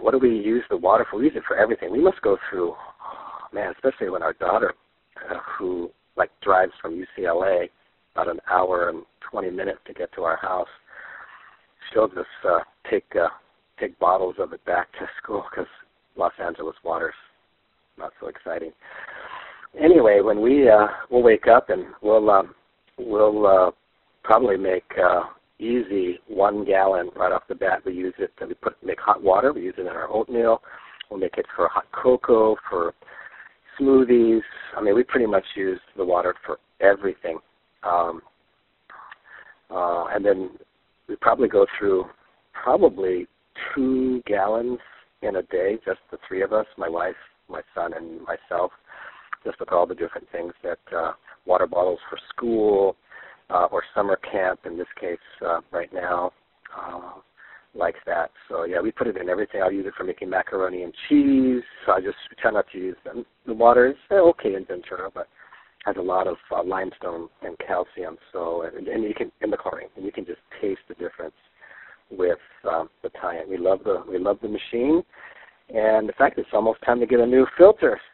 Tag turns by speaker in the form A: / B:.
A: what do we use the water for? We use it for everything. We must go through, man, especially when our daughter, who like drives from UCLA about an hour and 20 minutes to get to our house, she'll just take bottles of it back to school because Los Angeles water's not so exciting. Anyway, when we'll wake up and we'll probably make easy 1 gallon right off the bat. We use it. Make hot water. We use it in our oatmeal. We'll make it for hot cocoa, for smoothies. I mean, we pretty much use the water for everything. And then we probably go through 2 gallons in a day, just the 3 of us, my wife, my son, and myself, just with all the different things that water bottles for school or summer camp, in this case right now, like that. So, yeah, we put it in everything. I'll use it for making macaroni and cheese. So I just try not to use them. The water is okay in Ventura, but has a lot of limestone and calcium. So, and you can, in the chlorine, and you can just taste the difference with the tie-in. We love the machine, and in fact, it's almost time to get a new filter.